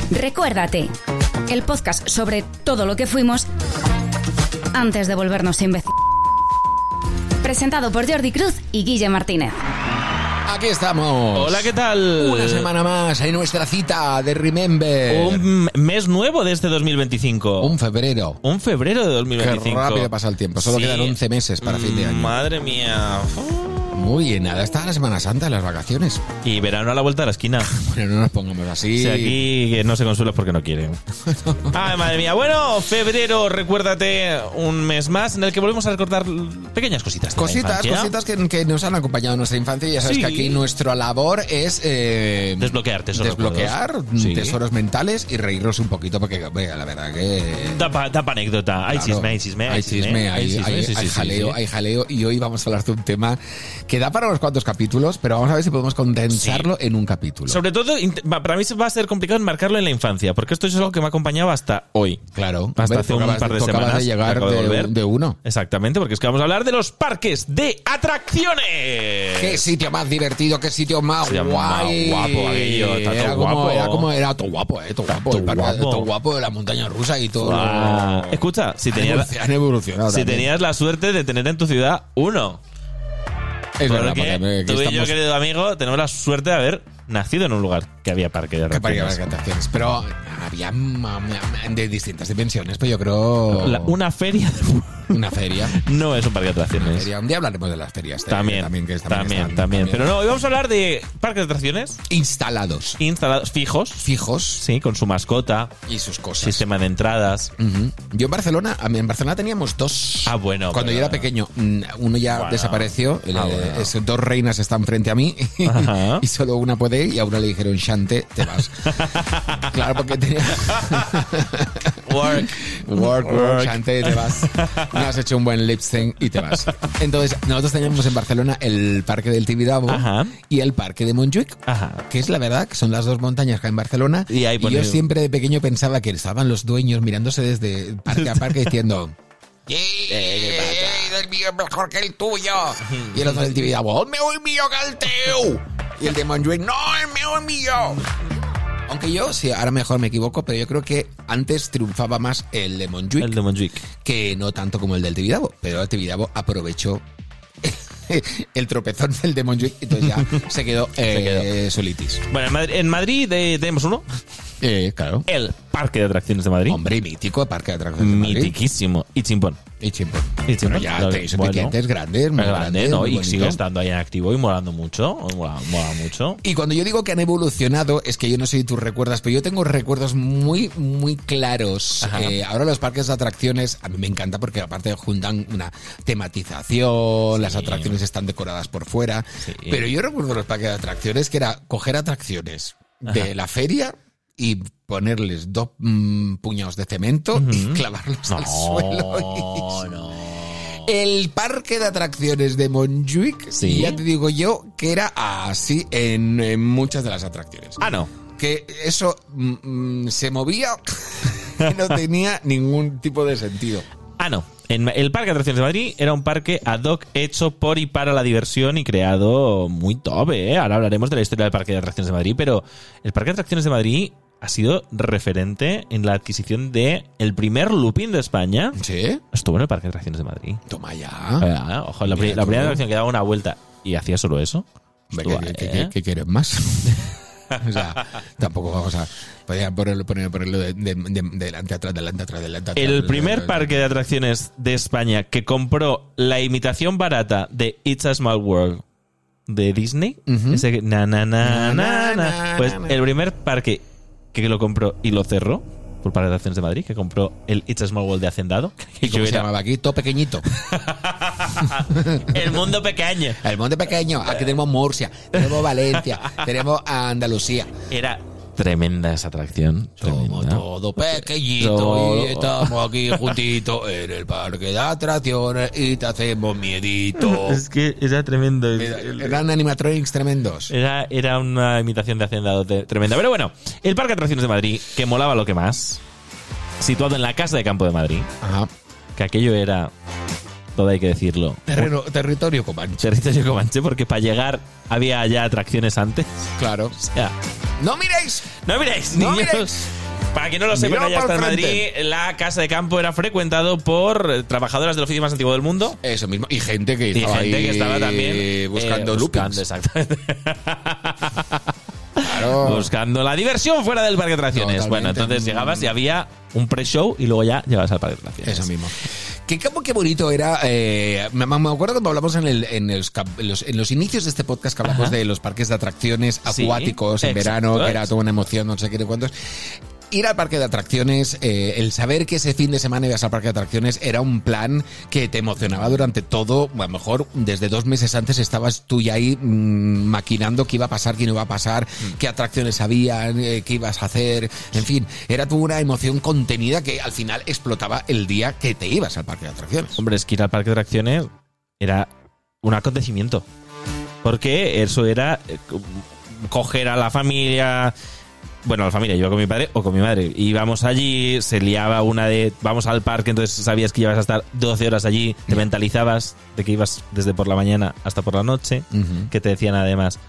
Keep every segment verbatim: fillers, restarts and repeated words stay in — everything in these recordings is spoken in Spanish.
Recuérdate, el podcast sobre todo lo que fuimos antes de volvernos imbéciles. Presentado por Jordi Cruz y Guille Martínez. Aquí estamos. Hola, ¿qué tal? Una semana más en nuestra cita de Remember. Un mes nuevo de este dos mil veinticinco. Un febrero. Un febrero de dos mil veinticinco. Qué rápido pasa el tiempo. Solo sí. quedan once meses para fin de año. Madre mía. Muy bien, nada. Está la Semana Santa, las vacaciones. Y verano a la vuelta de la esquina. Bueno, no nos pongamos así. Si aquí que no se consuela porque no quieren. Ay, madre mía. Bueno, febrero, recuérdate, un mes más en el que volvemos a recordar pequeñas cositas. De Cositas, la cositas que, que nos han acompañado en nuestra infancia. Y ya sabes sí. que aquí nuestra labor es eh, desbloquear tesoros. Desbloquear sí. tesoros mentales y reírnos un poquito porque, bueno, la verdad que... Da pa, da pa anécdota. Hay claro, chisme, hay chisme. Hay chisme, hay, hay, hay, sí, hay sí, jaleo, sí, sí. hay jaleo. Y hoy vamos a hablar de un tema que da para unos cuantos capítulos, pero vamos a ver si podemos condensarlo sí. en un capítulo. Sobre todo, para mí va a ser complicado enmarcarlo en la infancia, porque esto es algo que me ha acompañado hasta hoy. Claro. Hasta Ver, hace un par de tú semanas. Acabas de llegar de, de, de uno. Exactamente, porque es que vamos a hablar de los parques de atracciones. Qué sitio más divertido, qué sitio más sí, guay. Más guapo aquello, está era todo como, guapo. Era como, era todo guapo, eh, todo guapo. Todo el parque, guapo. todo guapo de la montaña rusa y todo. Ah, lo... Escucha, si tenías, han evolucionado si tenías la suerte de tener en tu ciudad uno. Es porque verdad, porque tú y estamos... yo, querido amigo, tenemos la suerte de haber nacido en un lugar que había parque de atracciones. Que atracciones. Pero había de distintas dimensiones, pero yo creo... La, una feria... Una feria. No es un parque de atracciones. Feria. Un día hablaremos de las ferias. También, también, que también, también, están, también. también. Pero no, hoy vamos a hablar de parques de atracciones. Instalados. Instalados, fijos. Fijos. Sí, con su mascota. Y sus cosas. Sistema de entradas. Uh-huh. Yo en Barcelona, en Barcelona teníamos dos. Ah, bueno. Cuando pero... yo era pequeño, uno ya bueno. desapareció. Ah, bueno. es, dos reinas están frente a mí y solo una puede ir y a una le dijeron, Shante, te vas. Claro, porque tenía... Work. Work, work, Shante, te vas. No has hecho un buen lip sync y te vas. Entonces, nosotros teníamos en Barcelona el parque del Tibidabo Ajá. y el parque de Montjuic, Ajá. que es la verdad que son las dos montañas que hay en Barcelona. Y, ahí y yo siempre de pequeño pensaba que estaban los dueños mirándose desde parque a parque diciendo... Eh, el mío es mejor que el tuyo. Y el otro del Tibidabo, el mío es mío que el teu. Y el de Montjuic, no, el mío es mío. Aunque yo, sí, ahora mejor me equivoco, pero yo creo que antes triunfaba más el de Montjuic. El de Montjuic. Que no tanto como el del Tibidabo. Pero el Tibidabo aprovechó el tropezón del de Montjuic y entonces ya se quedó, eh, se quedó. solitis. Bueno, en Madrid, en Madrid eh, tenemos uno. Eh, claro. El Parque de Atracciones de Madrid. Hombre, mítico Parque de Atracciones de Madrid. Mitiquísimo. Y chimpón. Y chimpón. Y chimpón. Bueno, ya tenéis un bueno, es grande, muy grande, grande, ¿no? muy y bonito. sigue estando ahí en activo y molando mucho. Mola, mola mucho. Y cuando yo digo que han evolucionado, es que yo no sé si tú recuerdas, pero yo tengo recuerdos muy, muy claros. Eh, ahora los parques de atracciones, a mí me encanta porque aparte juntan una tematización, sí. las atracciones están decoradas por fuera. Sí. Pero yo recuerdo los parques de atracciones que era coger atracciones de Ajá. la feria y ponerles dos mmm, puñados de cemento uh-huh. y clavarlos no, al suelo. Y... no. El parque de atracciones de Montjuic, ¿Sí? ya te digo yo, que era así en, en muchas de las atracciones. Ah, no. Que eso mmm, se movía y no tenía ningún tipo de sentido. Ah, no. En el Parque de Atracciones de Madrid era un parque ad hoc hecho por y para la diversión y creado muy top, ¿eh? Ahora hablaremos de la historia del Parque de Atracciones de Madrid, pero el Parque de Atracciones de Madrid ha sido referente en la adquisición de el primer looping de España. ¿Sí? Estuvo en el Parque de Atracciones de Madrid. Toma ya. Ah, ojo, la, pri- la primera atracción que daba una vuelta y hacía solo eso. Estuvo, ¿Qué, ¿eh? ¿qué, qué quieres más? O sea, tampoco vamos a... Podrían ponerlo, ponerlo, ponerlo de, de, de, de delante atrás, delante atrás, delante atrás. El primer parque de atracciones de España que compró la imitación barata de It's a Small World de Disney. Uh-huh. Ese que... Na, na, na, na, na. Pues el primer parque que lo compró y lo cerró por Parque de Atracciones de Madrid, que compró el It's a Small World de Hacendado. ¿Y cómo se era... llamaba aquí? Todo pequeñito. El mundo pequeño. El mundo pequeño. Aquí tenemos Murcia, tenemos Valencia, tenemos Andalucía. Era tremenda esa atracción. Somos tremenda. todo pequeñito todo. Y estamos aquí juntitos en el parque de atracciones y te hacemos miedito. Es que era tremendo. Era, eran animatronics tremendos. Era, era una imitación de Hacendado tremenda. Pero bueno, el Parque de Atracciones de Madrid, que molaba lo que más, situado en la Casa de Campo de Madrid. Ajá. Que aquello era... todo hay que decirlo. Terreno, territorio comanche. Territorio comanche, porque para llegar había ya atracciones antes. Claro. O sea... ¡No miréis! ¡No miréis, ¡No niños! miréis! Para quien no lo sepa, Miró ya está en pa'l Madrid, frente. la casa de campo era frecuentado por eh, trabajadoras del oficio más antiguo del mundo. Eso mismo. Y gente que Y estaba gente ahí que estaba también buscando eh, loopings. buscando, exactamente. Claro. Buscando la diversión fuera del parque de atracciones. Totalmente. Bueno, entonces llegabas y había un pre-show y luego ya llegabas al parque de atracciones. Eso mismo. Que como qué bonito era. Eh, me, me acuerdo cuando hablamos en, el, en, los, en, los, en los inicios de este podcast que hablamos Ajá. de los parques de atracciones Sí, acuáticos en exacto, verano, que era es. toda una emoción, no sé qué de cuántos. Ir al parque de atracciones, eh, el saber que ese fin de semana ibas al parque de atracciones era un plan que te emocionaba durante todo. A lo mejor desde dos meses antes estabas tú ya ahí mmm, maquinando qué iba a pasar, qué no iba a pasar, mm. qué atracciones había, eh, qué ibas a hacer. En fin, era toda una emoción contenida que al final explotaba el día que te ibas al parque de atracciones. Hombre, es que ir al parque de atracciones era un acontecimiento. Porque eso era eh, coger a la familia... Bueno, a la familia, iba con mi padre o con mi madre. Íbamos allí, se liaba una de... Vamos al parque, entonces sabías que ibas a estar doce horas allí. Te mentalizabas de que ibas desde por la mañana hasta por la noche. Uh-huh. Que te decían además...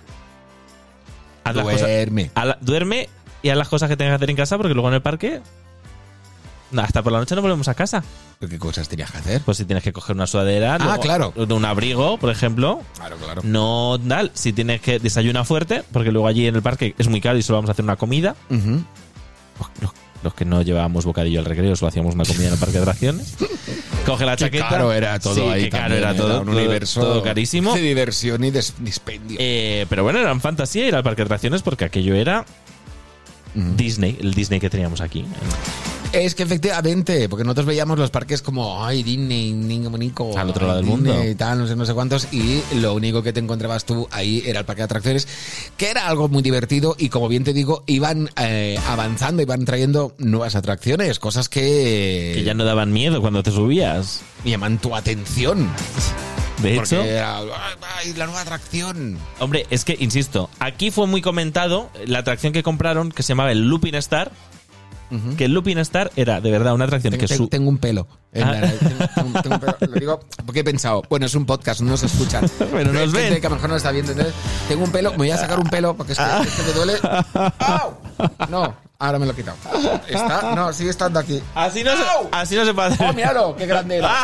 Haz las Duerme. cosas- haz la- duerme y haz las cosas que tengas que hacer en casa porque luego en el parque... no, hasta por la noche no volvemos a casa. ¿Qué cosas tenías que hacer? Pues si tienes que coger una sudadera... Ah, luego- claro. de un abrigo, por ejemplo... Claro, claro. No tal, si tienes que desayunar fuerte, porque luego allí en el parque es muy caro y solo vamos a hacer una comida. Uh-huh. Los, los- los que no llevábamos bocadillo al recreo, solo hacíamos una comida en el parque de atracciones. Coge la Qué chaqueta. caro era todo Sí, ahí qué caro también, era todo. un todo- universo todo carísimo. de diversión y de dispendio. Eh, pero bueno, era fantasía ir al parque de atracciones porque aquello era Ujú. Disney, el Disney que teníamos aquí. Es que efectivamente, porque nosotros veíamos los parques como, ay, Disney, niño bonito. Al otro lado del Disney mundo. Y tal, no sé, no sé cuántos. Y lo único que te encontrabas tú ahí era el parque de atracciones, que era algo muy divertido y como bien te digo, iban eh, avanzando, iban trayendo nuevas atracciones, cosas que, Que ya no daban miedo cuando te subías. llaman tu atención. De Porque hecho, era, ay, la nueva atracción. hombre, es que, insisto, aquí fue muy comentado la atracción que compraron que se llamaba el Looping Star. Ujú. Que el Looping Star era de verdad una atracción Tengo, que su... tengo un pelo. En Ah. la- tengo, tengo- tengo un pelo. Lo digo porque he pensado, bueno, es un podcast, no nos escuchan. Pero nos Hay gente ven. que a lo mejor no está viendo. Entonces, tengo un pelo, me voy a sacar un pelo porque es que, es que me duele. ¡Au! No, ahora me lo he quitado. ¿Está? No, sigue estando aquí. Así no, se, ¡Au! así no se puede hacer. ¡Oh, míralo! ¡Qué grande era!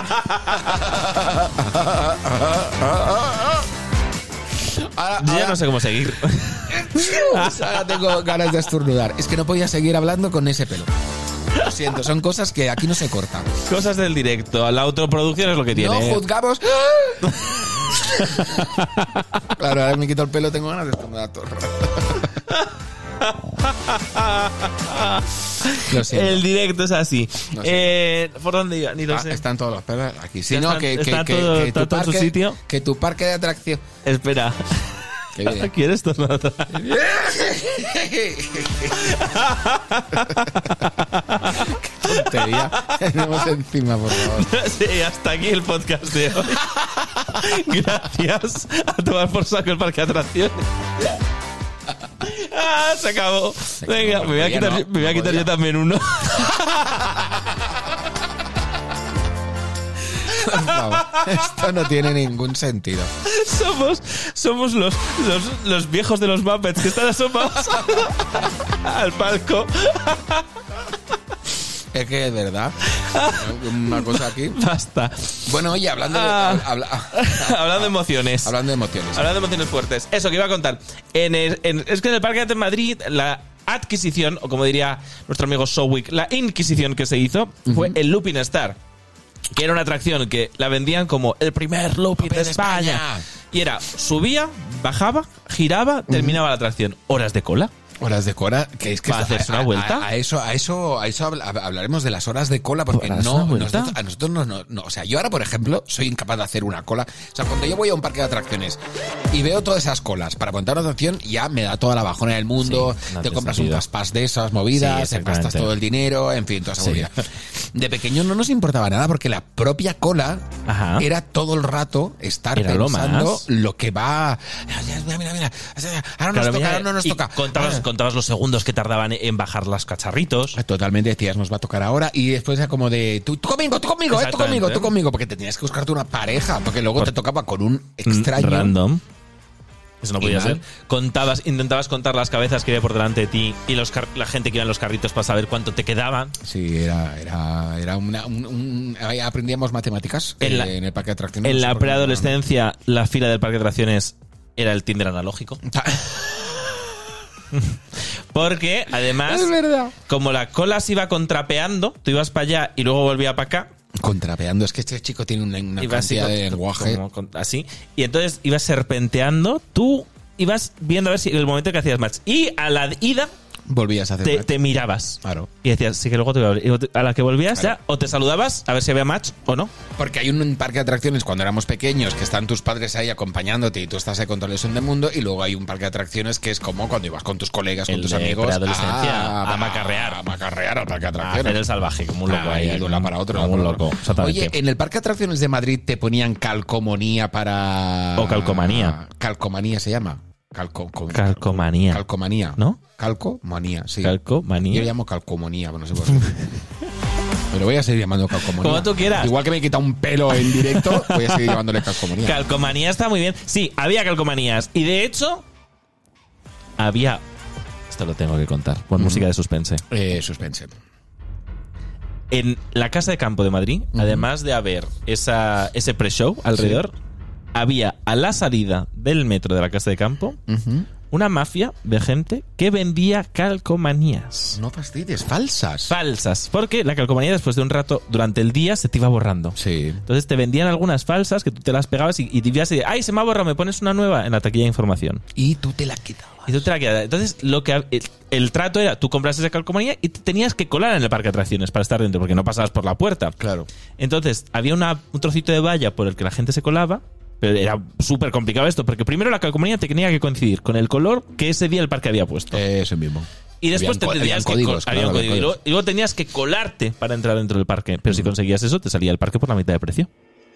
Ahora, Yo ya ahora- no sé cómo seguir. ahora tengo ganas de estornudar. Es que no podía seguir hablando con ese pelo. Lo siento, son cosas que aquí no se cortan. Cosas del directo. La autoproducción es lo que tiene. No ¿eh? juzgamos. Claro, ahora me quito el pelo, tengo ganas de estornudar todo el rato. Lo siento. El directo es así. No sé. Eh, ¿Por dónde iba? Ni lo Ah, sé. están todos los pelos aquí. Si Ya no, están- que, que, está que, todo- que está tu todo en su parque, sitio. que tu parque de atracción. Espera. Qué bien. ¿Quieres tornado? Qué tontería. Tenemos encima, por favor. Sí, hasta aquí el podcast de hoy. Gracias a tomar por saco el parque de atracciones. Ah, se acabó. Venga, me voy a Ya quitar, no, me voy a no quitar podía. yo también uno. Por favor. Esto no tiene ningún sentido. Somos, somos los, los, los viejos de los Muppets que están asomados al palco. Es que es verdad. Una cosa aquí. Basta. Bueno, oye, hablando de, Ah. habla- Hablando de emociones. hablando de emociones. Hablando de emociones fuertes. Eso que iba a contar. En el- en- es que en el Parque de Madrid la adquisición, o como diría nuestro amigo Sowick, la inquisición que se hizo fue el Looping Star. Que era una atracción que la vendían como el primer looping de de España. España. Y era, subía, bajaba, giraba, terminaba la atracción. Horas de cola. Horas de cola, que es que ¿Para esto- hacerse una a- vuelta? A, a eso, a eso, a eso habla- hablaremos de las horas de cola, porque ¿Para hacerse no, una vuelta? nosotros, a nosotros no, no, no, o sea, yo ahora, por ejemplo, soy incapaz de hacer una cola. O sea, cuando yo voy a un parque de atracciones y veo todas esas colas para montar una atracción, ya me da toda la bajona del mundo. Sí, no te tiene compras sentido. un paspas de esas movidas, Sí, te gastas exactamente. todo el dinero, en fin, toda esa Sí. movida. De pequeño no nos importaba nada porque la propia cola Ajá. era todo el rato estar Era lo pensando más. lo que va. Mira, mira, mira. Ahora nos Claro, toca, mira, ahora no nos y toca. Contabas, Ah. contabas los segundos que tardaban en bajar las cacharritos. Totalmente decías, nos va a tocar ahora. Y después era como de, tú, tú conmigo, tú conmigo, eh, tú Exactamente. conmigo, tú conmigo. Porque te tenías que buscarte una pareja. Porque luego Por- te tocaba con un extraño. Random. Eso no podía ser. Contabas, intentabas contar las cabezas que había por delante de ti y los car- la gente que iba en los carritos para saber cuánto te quedaban. Sí, era, era, era una, un, un, aprendíamos matemáticas en, la, en el parque de atracciones. En la preadolescencia, la fila del parque de atracciones era el Tinder analógico. Porque, además, es verdad. Como la cola se iba contrapeando, tú ibas para allá y luego volvía para acá. Contrapeando, es que este chico tiene una, una cantidad así, de lenguaje. Como, como, así. Y entonces ibas serpenteando, tú ibas viendo a ver si el momento que hacías match. Y a la ida volvías a hacer te, match. te mirabas. Claro. Y decías, sí que luego te voy a ver. A la que volvías claro. ya, o te saludabas a ver si había match o no. Porque hay un parque de atracciones cuando éramos pequeños que están tus padres ahí acompañándote y tú estás ahí con todo el son del mundo, y luego hay un parque de atracciones que es como cuando ibas con tus colegas, con el tus de amigos a, a, a macarrear. A macarrear al parque de atracciones. A hacer el salvaje, como un loco ah, ahí. De un lado para otro. Como un loco. Oye, en el parque de atracciones de Madrid te ponían calcomanía para... O calcomanía. Calcomanía se llama. Calco, com, calcomanía. Calcomanía. ¿No? Calcomanía, sí. Calcomanía. Yo le llamo calcomanía, bueno, no sé por qué. Pero voy a seguir llamando calcomanía. Como tú quieras. Igual que me he quitado un pelo en directo, voy a seguir llamándole calcomanía. Calcomanía está muy bien. Sí, había calcomanías. Y de hecho, había... Esto lo tengo que contar. Pon uh-huh. música de suspense. Eh, suspense. En la Casa de Campo de Madrid, uh-huh. además de haber esa, ese pre-show alrededor... Sí. Había a la salida del metro de la Casa de Campo uh-huh. una mafia de gente que vendía calcomanías. No fastidies, falsas. Falsas, porque la calcomanía después de un rato, durante el día, se te iba borrando. Sí. Entonces te vendían algunas falsas que tú te las pegabas y, y te ibas y, ¡ay, se me ha borrado! ¿Me pones una nueva? En la taquilla de información. Y tú te la quedabas. Y tú te la quedabas. Entonces, lo que el, el trato era, tú compras esa calcomanía y te tenías que colar en el parque de atracciones para estar dentro, porque no pasabas por la puerta. Claro. Entonces, había una, un trocito de valla por el que la gente se colaba. Pero era súper complicado esto, porque primero la calcomanía te tenía que coincidir con el color que ese día el parque había puesto. Eso mismo. Y después te tenías que códigos, col- claro, código. y, luego, y luego tenías que colarte para entrar dentro del parque. Pero mm. si conseguías eso, te salía el parque por la mitad de precio.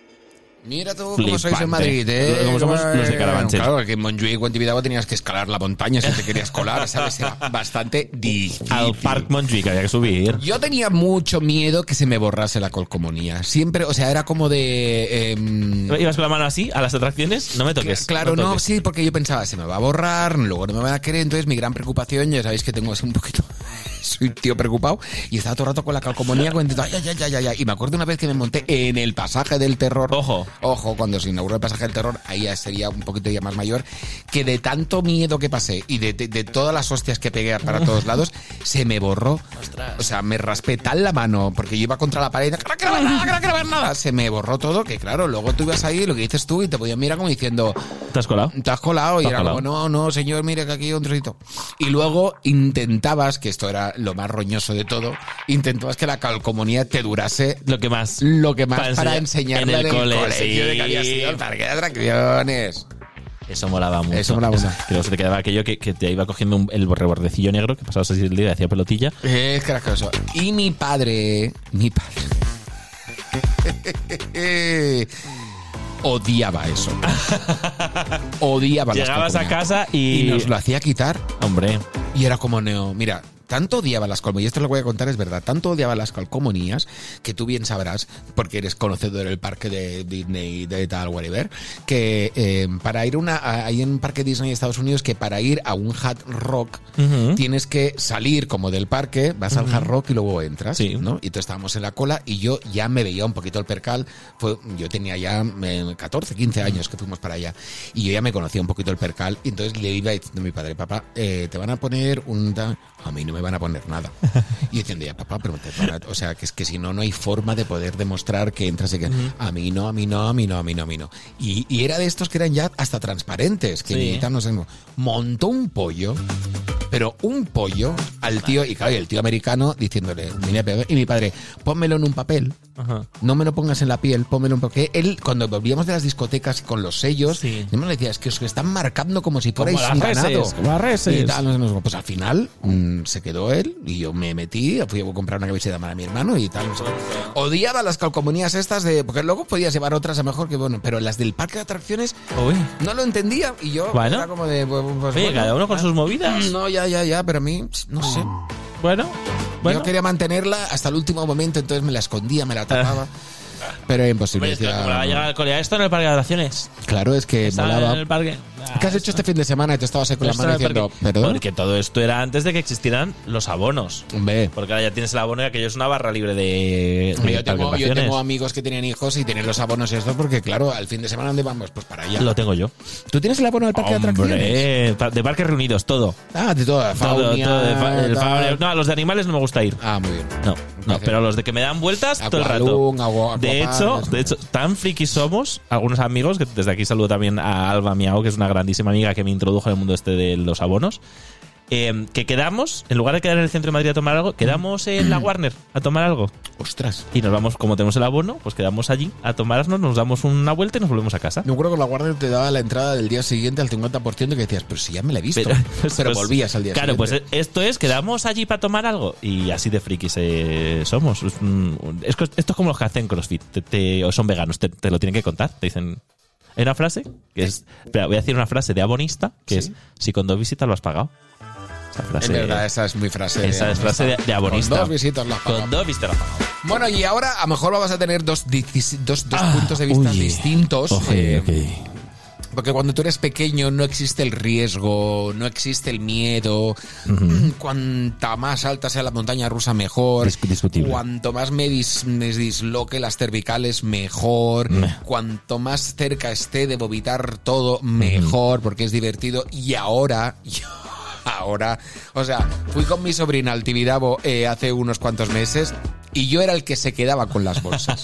Mira tú cómo sois en Madrid, ¿eh? Como somos los de Carabanchel. Claro, que en Montjuïc o en Tibidabo tenías que escalar la montaña si te querías colar, ¿sabes? Era bastante difícil. Al Parc Montjuïc había que subir. Yo tenía mucho miedo que se me borrase la calcomanía. Siempre, o sea, era como de... Eh, ¿Ibas con la mano así a las atracciones? No me toques. Claro, no, no, toques. sí, porque yo pensaba, se me va a borrar, luego no me van a querer. Entonces mi gran preocupación, ya sabéis que tengo así un poquito... Soy tío preocupado y estaba todo el rato con la calcomanía con ay, ay, ay, ay, ay. Y me acuerdo una vez que me monté en el pasaje del terror. Ojo. Ojo, cuando se inauguró el pasaje del terror, ahí ya sería un poquito ya más mayor, que de tanto miedo que pasé y de, de, de todas las hostias que pegué para todos lados, se me borró. Ostras. O sea, me raspé tan la mano porque yo iba contra la pared, no quiero ver nada, no quiero ver nada. Se me borró todo, que claro, luego tú ibas ahí, lo que dices tú, y te podían mirar como diciendo... ¿Te has colado? Te has colado. Y era colado? como, no, no, señor, mire que aquí hay un trocito. Y luego intentabas, que esto era lo más roñoso de todo, intentabas que la calcomanía te durase lo que más, lo que más para, para enseñarle en el, en el cole, colegio sí. de que había sido el parque de atracciones. Eso molaba mucho. Eso molaba mucho. Que luego se te quedaba aquello que, que te iba cogiendo un, el rebordecillo negro, que pasabas así el día y hacía pelotilla. Es que era cosa. Y mi padre, mi padre... odiaba eso. Odiaba las Llegabas a casa y... y nos lo hacía quitar. Hombre. Y era como, neo, mira, tanto odiaba las calcomanías, y esto lo voy a contar, es verdad, tanto odiaba las calcomanías, que tú bien sabrás, porque eres conocedor del parque de Disney, de tal, whatever, que eh, para ir una, hay un parque Disney de Estados Unidos que para ir a un Hard Rock uh-huh. tienes que salir como del parque, vas uh-huh. al Hard Rock y luego entras, sí. ¿no? Y entonces estábamos en la cola y yo ya me veía un poquito el percal, fue, yo tenía ya eh, catorce, quince años que fuimos para allá, y yo ya me conocía un poquito el percal, y entonces le iba diciendo a mi padre, papá, eh, te van a poner un... A mí no me van a poner nada. Y diciendo, ya papá, pero te van a, o sea, que es que si no, no hay forma de poder demostrar que entras y que uh-huh. a mí no, a mí no, a mí no, a mí no, a mí no. Y, y era de estos que eran ya hasta transparentes, que sí. no sé, montó un pollo, pero un pollo al tío, y claro, y el tío americano diciéndole, mira, y mi padre, pónmelo en un papel, uh-huh. no me lo pongas en la piel, pónmelo en papel. Él, cuando volvíamos de las discotecas con los sellos, sí. yo me decía, es que os están marcando como si fuerais un ganado. Como las reses. Y tal, no, no, pues al final mmm, se quedó él y yo me metí, fui a comprar una camiseta para mi hermano y tal. No sé. Odiaba las calcomanías estas de, porque luego podías llevar otras a mejor que bueno, pero las del parque de atracciones Uy. no lo entendía y yo bueno. era como de, pues, pues, Oye, bueno, cada uno con sus movidas. No, ya, ya, ya, pero a mí, no sé. Bueno, bueno. Yo quería mantenerla hasta el último momento, entonces me la escondía, me la tapaba. Pero era imposible. Oye, es que como la va a llegar al cole, esto en el parque de atracciones. Claro, es que Está molaba. En el parque. ¿Qué has hecho este fin de semana? Y te estabas ahí con la Esto mano era diciendo, porque, ¿perdón? porque todo esto era antes de que existieran los abonos. Hombre. Porque ahora ya tienes el abono y aquello es una barra libre de, de Yo tengo, yo vacaciones. tengo amigos que tienen hijos y tienen los abonos estos porque, claro, al fin de semana, ¿dónde vamos? Pues para allá. Lo tengo yo. ¿Tú tienes el abono del parque de atracciones? Hombre, pa- de parques reunidos, todo. Ah, de todo. Todo, Faunia, todo de fa- el tal. fa- no, a los de animales no me gusta ir. Ah, muy bien. No, no, Hace- pero a los de que me dan vueltas todo el rato. Aqualung, agua- De aquapark, hecho, eso. de hecho, tan frikis somos, algunos amigos, que desde aquí saludo también a Alba Miao, que es una grandísima amiga que me introdujo en el mundo este de los abonos, eh, que quedamos, en lugar de quedar en el centro de Madrid a tomar algo, quedamos en la Warner a tomar algo. Ostras. Y nos vamos, como tenemos el abono, pues quedamos allí a tomarnos, nos damos una vuelta y nos volvemos a casa. Me acuerdo que la guardia te daba la entrada del día siguiente al cincuenta por ciento que decías, pero si ya me la he visto. Pero, pues, volvías al día claro, siguiente. pues esto es, quedamos allí para tomar algo y así de frikis eh, somos. Es, un- es que esto es como los que hacen CrossFit te- te- o son veganos, te, te lo tienen que contar. Te dicen, hay una frase que es, espera, voy a decir una frase de abonista que ¿Sí? es, si con dos visitas lo has pagado. Esa frase, En verdad, esa es muy frase. esa de es frase de, de abonista. Con dos visitas las Con dos visitas lo has pagado. Bueno, y ahora a lo mejor vamos a tener dos, dicis- dos, dos Ah, puntos de vista uy. distintos. Ok, eh, ok. Porque cuando tú eres pequeño no existe el riesgo, no existe el miedo. Cuanta más alta sea la montaña rusa, mejor. Dis- discutible. Cuanto más me, dis- me disloque las cervicales, mejor. Meh. Cuanto más cerca esté de vomitar todo, mejor, porque es divertido. Y ahora... Ahora, o sea, fui con mi sobrina al Tibidabo eh, hace unos cuantos meses y yo era el que se quedaba con las bolsas.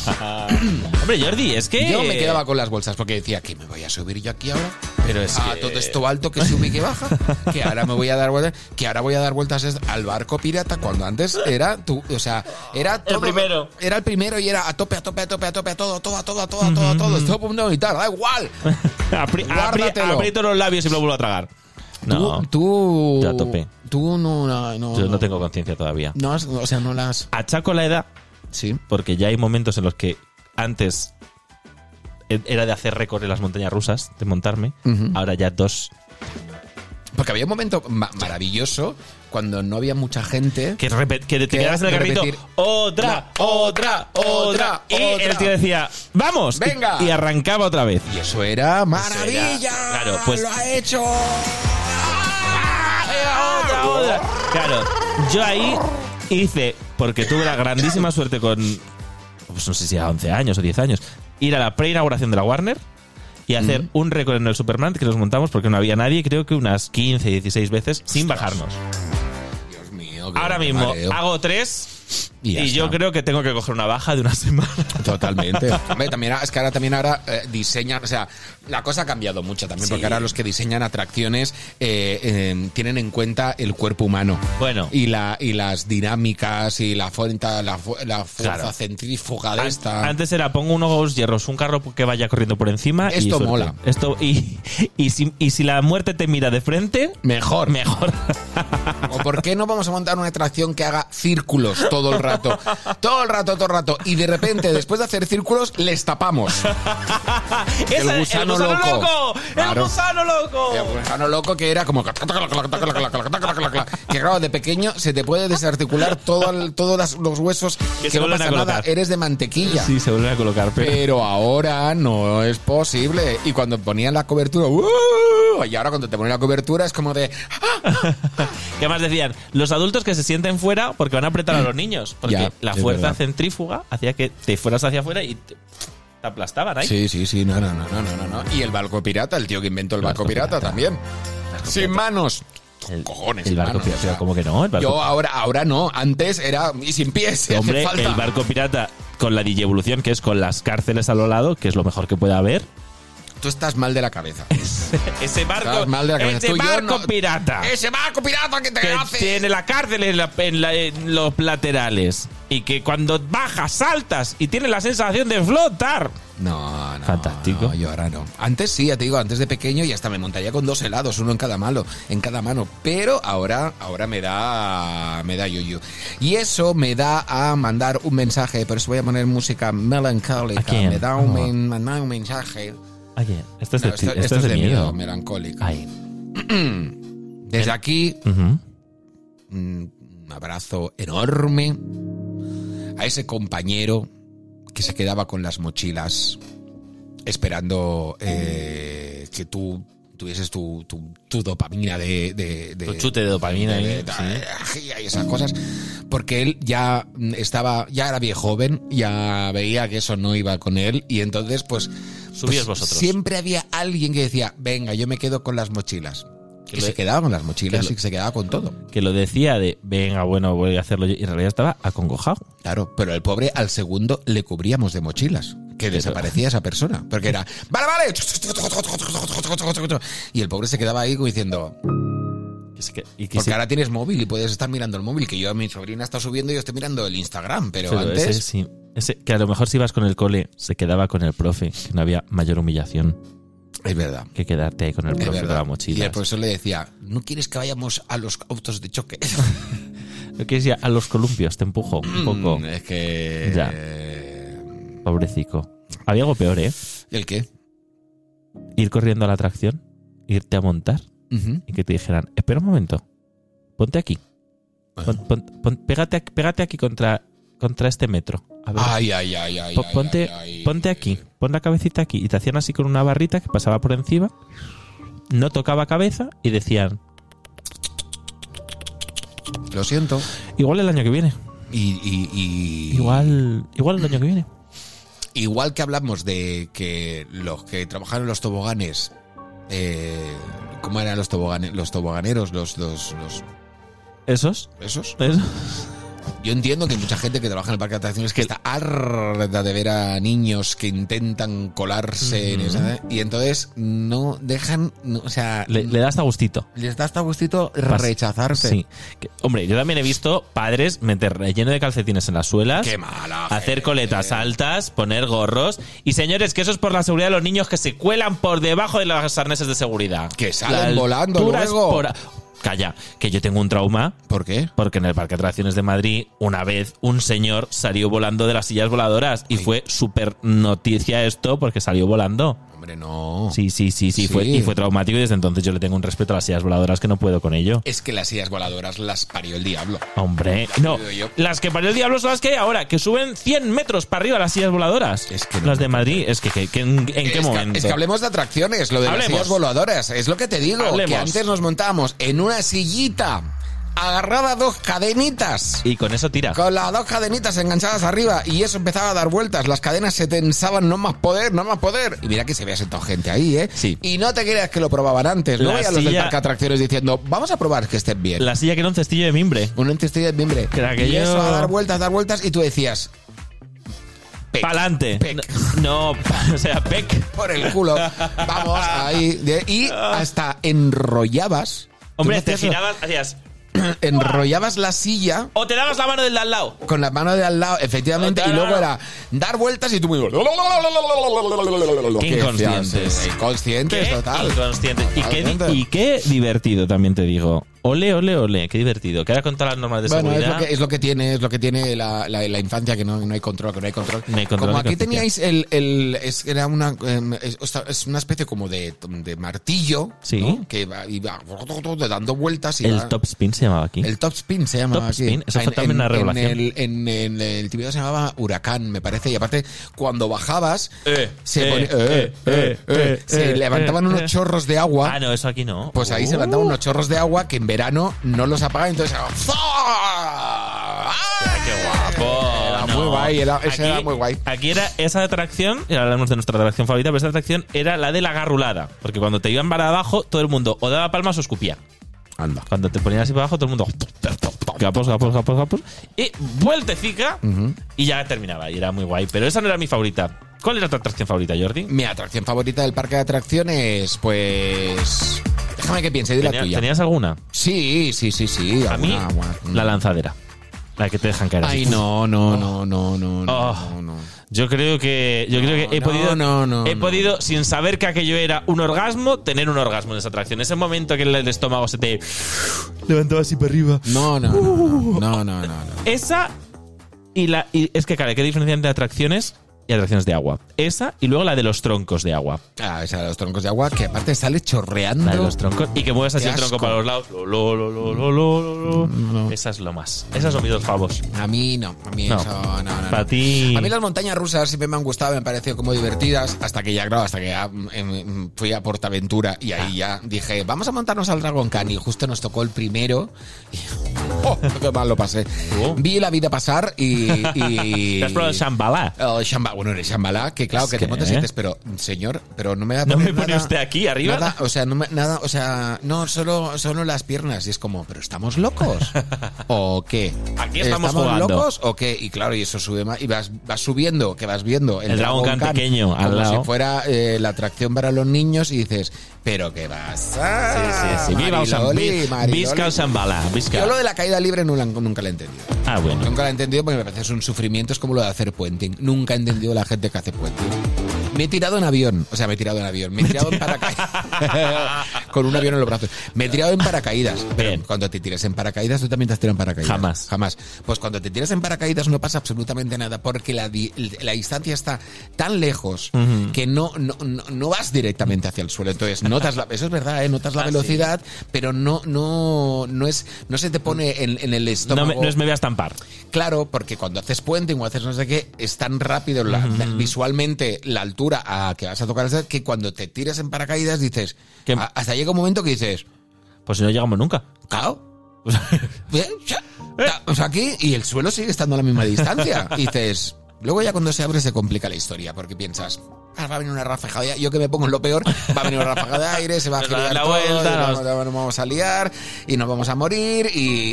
Hombre, Jordi, es que... Yo me quedaba con las bolsas porque decía que me voy a subir yo aquí ahora. Pero es a que- todo esto alto que sube y que baja, que ahora me voy a dar vueltas, que ahora voy a dar vueltas es- al barco pirata cuando antes era tú, o sea, era todo, primero. era el primero y era a tope, a tope, a tope, a tope, a todo, todo, a todo, a todo, a todo, a todo, estoy a punto de vomitar, da igual. Apri- apri- Guárdatelo. aprieto los labios y me lo vuelvo a tragar. No, Tú, tú, Yo a tope. tú no, no, no, yo no tengo conciencia todavía. no has- o sea, no las, Achaco la edad sí. porque ya hay momentos en los que antes era de hacer récord en las montañas rusas, de montarme, Ujú. ahora ya dos. Porque había un momento ma- maravilloso cuando no había mucha gente. Que, repe- que te Que quedas en el carrito, repetir. otra, otra, otra, y otra. el tío decía, ¡vamos! Venga. Y, y arrancaba otra vez. Y eso era maravilla. claro, pues- lo ha hecho. Otra, otra. Claro, yo ahí hice, porque tuve la grandísima suerte con, pues no sé si a once años o diez años, ir a la preinauguración de la Warner y hacer un récord en el Superman que nos montamos porque no había nadie, creo que unas quince, dieciséis veces sin bajarnos. Dios mío. qué Ahora mismo mareo. hago tres Y y, ya yo está. creo que tengo que coger una baja de una semana. Totalmente. Hombre, también es que ahora también ahora eh, diseñan, o sea, la cosa ha cambiado mucho también, Sí. porque ahora los que diseñan atracciones eh, eh, tienen en cuenta el cuerpo humano. Bueno. Y la y las dinámicas y la fuerza, la, fu- la fuerza Claro. centrífuga de An- esta. Antes era pongo unos hierros, un carro que vaya corriendo por encima. y Esto suerte. mola. Esto y, y, si, y si la muerte te mira de frente, Mejor. mejor. ¿O por qué no vamos a montar una atracción que haga círculos todo el rato? Todo el rato, todo el rato. Y de repente, después de hacer círculos, les tapamos. Esa- El gusano loco. loco. Claro. El gusano loco. El gusano loco que era como... Que claro, de pequeño se te puede desarticular todo el- todos las- los huesos Que que, se no vuelven a pasa nada. colocar. Eres de mantequilla. Sí, se vuelven a colocar. Pero... Pero ahora no es posible. Y cuando ponían la cobertura... ¡uh! Y ahora cuando te ponen la cobertura es como de... ¿Qué más decían? Los adultos que se sienten fuera porque van a apretar a los niños. Porque Ya, la es fuerza verdad. centrífuga hacía que te fueras hacia afuera y te, te aplastaban ahí. Sí, sí, sí, no, no, no, no, no, no. Y el barco pirata, el tío que inventó el barco, Barco pirata, pirata. también. Sin manos. El, Cojones, el barco manos, pirata. o sea. ¿Cómo que no? El barco Yo ahora, ahora no. Antes era y sin pies. si hace Hombre, falta. el barco pirata con la digievolución, que es con las cárceles a lo lado, que es lo mejor que puede haber. Tú estás mal de la cabeza. Ese barco, Estás mal de la cabeza. ese Tú y yo barco no- pirata. Ese barco pirata que te Que hace. tiene la cárcel en, la- en la- en los laterales. Y que cuando bajas, saltas y tienes la sensación de flotar. No, no. Fantástico. No, yo ahora no. Antes sí, ya te digo, antes de pequeño y hasta me montaría con dos helados, uno en cada mano, en cada mano. Pero ahora, ahora me da, me da yuyu. Y eso me da a mandar un mensaje, por eso voy a poner música melancólica. ¿A quién? Me da un, Oh. men- me da un mensaje. Oye, esto es de, No, esto, esto esto es de miedo. melancólica. Ay. Desde aquí, Ujú. un abrazo enorme a ese compañero que se quedaba con las mochilas esperando eh, que tú tuvieses tu, tu, tu dopamina de, de, de... Tu chute de dopamina. de, de, ahí, de, sí. y esas cosas. Porque él ya estaba, ya era bien joven, ya veía que eso no iba con él, y entonces, pues... Subíos pues, vosotros. Siempre había alguien que decía, venga, yo me quedo con las mochilas. Que, que se quedaba con las mochilas que lo, y que se quedaba con todo. Que lo decía de, venga, bueno, voy a hacerlo yo. Y en realidad estaba acongojado. Claro, pero el pobre al segundo le cubríamos de mochilas. Que pero... desaparecía esa persona. Porque era, vale, vale. Y el pobre se quedaba ahí como diciendo... Es que, y que porque sí. ahora tienes móvil y puedes estar mirando el móvil. Que yo a mi sobrina está subiendo y yo estoy mirando el Instagram. Pero, pero antes... Ese, sí. Ese, que a lo mejor si ibas con el cole, se quedaba con el profe. Que no había mayor humillación. Es verdad. Que quedarte ahí con el profe de la mochila. Y el profesor le decía, ¿no quieres que vayamos a los autos de choque? ¿No quieres ir a los columpios? Te empujo un poco. Mm, es que... Ya. Pobrecico. Había algo peor, ¿eh? ¿El qué? Ir corriendo a la atracción, irte a montar uh-huh. y que te dijeran, espera un momento, ponte aquí. Pon, pon, pon, pégate, pégate aquí contra, contra este metro. A ver, ay, ay, ay, ay, po, ponte, ay, ay, ponte aquí, pon la cabecita aquí. Y te hacían así con una barrita que pasaba por encima, no tocaba cabeza y decían... Lo siento. Igual el año que viene. Y, y, y... Igual, igual el año que viene. Igual que hablamos de que los que trabajaron en los toboganes, eh, ¿cómo eran los toboganes, los toboganeros, los, los, los... ¿Esos? ¿Esos? ¿Esos? Yo entiendo que hay mucha gente que trabaja en el parque de atracciones que está harta de ver a niños que intentan colarse uh-huh. en esa, y entonces no dejan, no, o sea... Le, le da hasta gustito. Les da hasta gustito rechazarte. Sí. Que, hombre, yo también he visto padres meter relleno de calcetines en las suelas. ¡Qué mala! Hacer gente. Coletas altas, poner gorros. Y señores, que eso es por la seguridad de los niños que se cuelan por debajo de los arneses de seguridad. Que salen volando luego. Por... Calla, que yo tengo un trauma. ¿Por qué? Porque en el Parque de Atracciones de Madrid, una vez un señor salió volando de las sillas voladoras. Y Ay. fue súper noticia esto porque salió volando. Hombre, no. Sí, sí, sí, sí, sí. Fue, y fue traumático y desde entonces yo le tengo un respeto a las sillas voladoras que no puedo con ello. Es que las sillas voladoras las parió el diablo. Hombre, no. Las que parió el diablo son las que hay ahora, que suben cien metros para arriba las sillas voladoras. Es que no las de Madrid, es que, que, que ¿en, en qué es momento? Que, es que hablemos de atracciones, lo de hablemos. Las sillas voladoras. Es lo que te digo, hablemos. Que antes nos montábamos en una sillita agarrada a dos cadenitas. Y con eso tira. Con las dos cadenitas enganchadas arriba. Y eso empezaba a dar vueltas. Las cadenas se tensaban, no más poder, no más poder. Y mira que se había sentado gente ahí, ¿eh? Sí. Y no te creas que lo probaban antes. No veía a los del parque de atracciones diciendo, vamos a probar que estén bien. La silla que era un cestillo de mimbre. Un cestillo de mimbre. Que era aquello... Y eso a dar vueltas, dar vueltas. Y tú decías... Pec, Pa'lante. Pec. No, o sea, pec. Por el culo. Vamos, ahí. De, y hasta enrollabas. Hombre, te girabas, hacías... Enrollabas la silla. O te dabas la mano del de al lado. Con la mano de al lado, efectivamente. Y luego era dar vueltas y tú muy... Qué inconscientes. Inconscientes, total. Inconscientes. Y qué, y qué divertido, también te digo. Ole, ole, ole, qué divertido. Que ahora con todas las normas de bueno, seguridad. Es lo que, es lo que tiene, es lo que tiene la, la, la infancia, que no, no hay control, que no hay control. No hay control. Como aquí teníais el, el es, era una, es, es una especie como de, de martillo, sí, ¿no? Que iba, iba dando vueltas. Y el va, top spin se llamaba aquí. El top spin se llamaba top aquí. Spin, eso fue también en, una revelación. En el, en, en el Tibidabo se llamaba Huracán, me parece. Y aparte, cuando bajabas, eh, se, eh, pone, eh, eh, eh, eh, se eh, levantaban eh, unos eh. chorros de agua. Ah, no, eso aquí no. Pues ahí uh. se levantaban unos chorros de agua que en verano no los apagan, entonces ¡ah! ¡Qué guapo! Era no. muy guay, era, ese aquí, era muy guay. Aquí era esa atracción, y hablamos de nuestra atracción favorita, pero esa atracción era la de la garrulada, porque cuando te iban para abajo, todo el mundo o daba palmas o escupía. Anda. Cuando te ponías así para abajo, todo el mundo gapos, gapos, gapos, gapos, y vueltecica, uh-huh. y ya terminaba, y era muy guay. Pero esa no era mi favorita. ¿Cuál era tu atracción favorita, Jordi? Mi atracción favorita del parque de atracciones, pues... Déjame que piense, di la tuya. ¿Tenías alguna? Sí, sí, sí, sí. A alguna, mí, alguna. la lanzadera. La que te dejan caer. Ay, no, no, no, no, no, oh. no, no. Yo creo que yo no, creo que he no, podido no, no, he no. podido sin saber que aquello era un orgasmo, tener un orgasmo en esa atracción. Ese momento que el estómago se te levantaba así para arriba. No, no, no, no, no, no, no, no. Esa y la y es que claro, qué diferencia entre atracciones y atracciones de agua. Esa y luego la de los troncos de agua. Ah, esa de los troncos de agua, que aparte sale chorreando. La de los troncos. Y que mueves así Qué el tronco asco. para los lados. Lo, lo, lo, lo, lo, lo, lo. No. Esa es lo más. Esas son mis dos favos. A mí no, a mí No. eso no, no, no. Para ti. A mí las montañas rusas siempre me han gustado, me han parecido como divertidas, hasta que ya, claro, hasta que ya em, fui a Portaventura y ahí ya dije, vamos a montarnos al Dragon Khan, y justo nos tocó el primero y ¡oh, qué mal lo pasé! Oh. Vi la vida pasar y... y ¿Te has probado el Shambhala? El Shamba, bueno, el Shambhala, que claro, Es que, que, te montas y ¿eh? dices, pero, señor, pero no me va a ¿No poner me pone nada- usted aquí arriba? Nada, o sea, no me- nada, o sea, no, solo, solo las piernas. Y es como, ¿pero estamos locos? ¿O qué? Aquí estamos jugando. locos o qué? Y claro, y eso sube más, y vas, vas subiendo, que vas viendo el, El Dragon Khan pequeño, al como lado. si fuera eh, la atracción para los niños, y dices, ¿pero qué vas a...? Sí, sí, sí. Viva el Sham- Mariloli, vi- Mariloli. Visca el Shambhala. Visca. Yo lo de la caída libre no la- nunca la he entendido. Ah, bueno. Nunca la he entendido porque me parece que es un sufrimiento, es como lo de hacer puenting. Nunca he entendido la gente que hace puenting. Me he tirado en avión, o sea, me he tirado en avión, me he tirado en paracaídas. Con un avión en los brazos. Me he tirado en paracaídas. Pero Bien. cuando te tires en paracaídas, tú también te has tirado en paracaídas. Jamás. Jamás. Pues cuando te tiras en paracaídas no pasa absolutamente nada, porque la, di- la distancia está tan lejos Ujú. que no, no, no, no vas directamente hacia el suelo. Entonces, notas la, eso es verdad, ¿eh? Notas la Ah, velocidad, pero no, no, no es, no se te pone en, en el No estómago. me, no es me voy a estampar. Claro, porque cuando haces puenting o haces no sé qué, es tan rápido la- la- visualmente la altura a que vas a tocar que cuando te tiras en paracaídas dices, Que- a- hasta llega un momento que dices, Pues si no llegamos nunca. cao, ¿eh? Ta- o sea, aquí, y el suelo sigue estando a la misma distancia. Y dices, luego ya cuando se abre se complica la historia, porque piensas, ah, va a venir una ráfaga de aire, yo que me pongo en lo peor, va a venir una ráfaga de aire, se va a Nos va a girar dar la todo, vuelta, y nos- vamos, nos vamos a liar, y nos vamos a morir, y,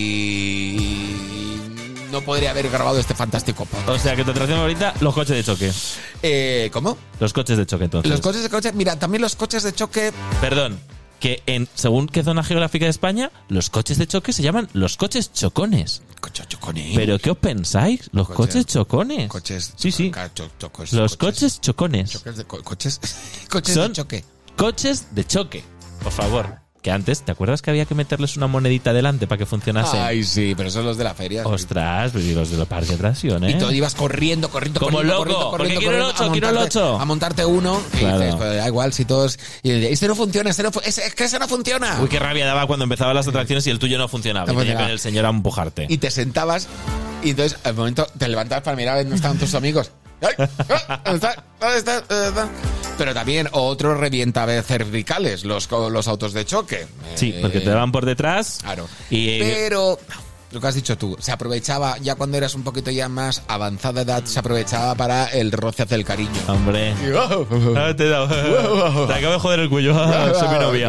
y- y no podría haber grabado este fantástico podcast. O sea, que tu atracción favorita, los coches de choque. Eh, ¿Cómo? Los coches de choque, entonces. Los coches de coche, mira, también los coches de choque. Perdón, que en según qué zona geográfica de España, los coches de choque se llaman los coches chocones. Coche chocones. ¿Pero qué os pensáis? Los Coche- coches chocones. Coches. Sí, sí. ca- cho- chocos- Los coches chocones. Choques de co- coches. Coches Son de choque. coches de choque. Por favor. Que antes, ¿te acuerdas que había que meterles una monedita delante para que funcionase? Ay, sí, pero son los de la feria. Ostras, pues y los de los parques de atracciones. Y tú ibas corriendo, corriendo, Como corriendo, loco, corriendo, porque corriendo, quiero el corriendo, ocho, a quiero el montarte- ocho. A montarte uno y Claro. dices, pues da igual si todos. Y dices, este no funciona, este no fu- es, es que ese no funciona. Uy, qué rabia daba cuando empezaban las atracciones y el tuyo no funcionaba. No y tenía que funcionaba. venir el señor a empujarte. Y te sentabas y entonces al momento te levantabas para mirar a ver dónde estaban tus amigos. ¡Ay! ¡Ah! ¿Dónde está? ¿Dónde está? ¿Dónde está? Pero también otro revienta cervicales, los, los autos de choque. Sí, Eh, porque te van por detrás. Claro. Y Pero lo que has dicho tú, se aprovechaba ya cuando eras un poquito ya más avanzada edad, se aprovechaba para el roce hacia el cariño. hombre. Ah, te he dado. Te acabo de joder el cuello. Ah, soy mi novia.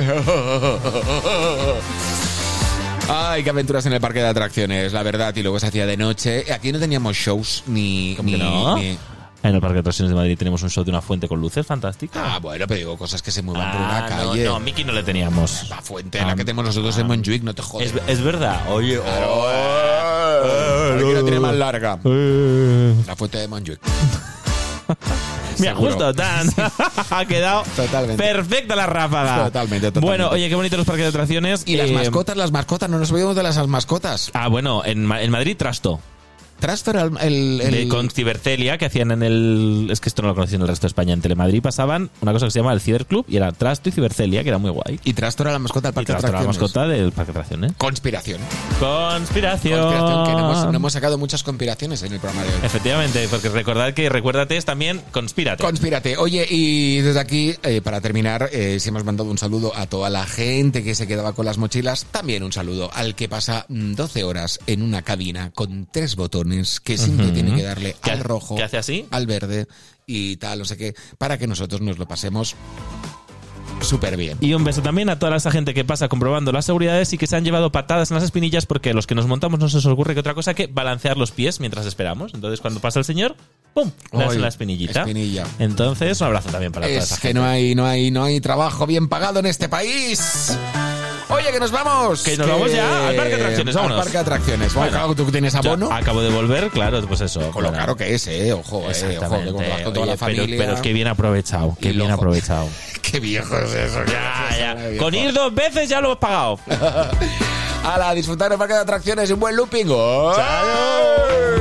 Ay, qué aventuras en el parque de atracciones, la verdad. Y luego se hacía de noche. Aquí no teníamos shows ni... ¿Cómo ni, que no? ni- En el Parque de Atracciones de Madrid tenemos un show de una fuente con luces fantástica. Ah, bueno, pero digo cosas que se muevan por una Ah, no, calle. no, Mickey no le teníamos. La fuente, la que tenemos nosotros en Montjuic, no te jodes. Es, es verdad. Oye, Claro. oh. Aquí la tiene más larga. Eh. La fuente de Montjuic. Mira, Seguro. justo tan. Ha quedado Totalmente. perfecta la ráfaga. Totalmente, totalmente. Bueno, oye, qué bonitos los parques de atracciones. Y las Eh, mascotas, las mascotas, no nos olvidemos de las mascotas. Ah, bueno, en, Ma- en Madrid, Trasto. Trasto era el... el, el- De, con Cibercelia, que hacían en el... Es que esto no lo conocían en el resto de España. En Telemadrid pasaban una cosa que se llama el Ciberclub y era Trasto y Cibercelia, que era muy guay. Y Trasto era la mascota del Y parque de Trasto era la atracciones. mascota del parque de atracciones. Conspiración. Conspiración. Conspiración, que no hemos, no hemos sacado muchas conspiraciones en el programa de hoy. Efectivamente, porque recordad que recuérdate es también conspírate. Conspírate. Oye, y desde aquí, eh, para terminar, eh, si hemos mandado un saludo a toda la gente que se quedaba con las mochilas, también un saludo al que pasa mm, doce horas en una cabina con tres botones que siempre Ujú. tiene que darle ¿Qué al ha- rojo, qué hace así? al verde y tal, no sé qué, para que nosotros nos lo pasemos súper bien. Y un beso también a toda esa gente que pasa comprobando las seguridades y que se han llevado patadas en las espinillas porque los que nos montamos no se nos ocurre que otra cosa que balancear los pies mientras esperamos. Entonces cuando pasa el señor, ¡pum! Le das Ay, en la espinillita. espinilla. Entonces un abrazo también para toda esa Es que gente. no hay, no hay, no hay trabajo bien pagado en este país. Oye, que nos vamos. Que nos vamos ya al parque de atracciones, vámonos. Al parque de atracciones. Bueno, Bueno, claro, tú tienes Yo abono. acabo de volver, claro, pues eso. Con lo claro. caro que es, eh. Ojo, eh. Ojo, que Exactamente. como vas con toda Oye, la familia. Pero, pero qué bien aprovechado, qué Y bien loco. aprovechado. Qué viejo es eso. Ya, ya. Viejo. Con ir dos veces ya lo hemos pagado. Ala, disfrutar del parque de atracciones y un buen looping. ¡Chao!